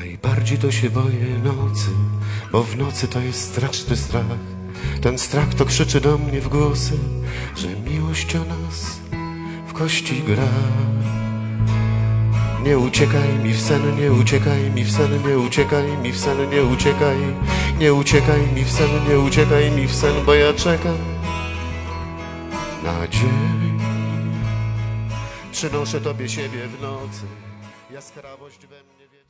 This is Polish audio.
Najbardziej to się boję nocy, bo w nocy to jest straszny strach. Ten strach to krzyczy do mnie w głosy, że miłość o nas w kości gra. Nie uciekaj mi w sen, nie uciekaj mi w sen, nie uciekaj mi w sen, nie uciekaj, nie uciekaj mi w sen, nie uciekaj mi w sen, bo ja czekam na dzień. Przynoszę Tobie siebie w nocy, jaskrawość we mnie.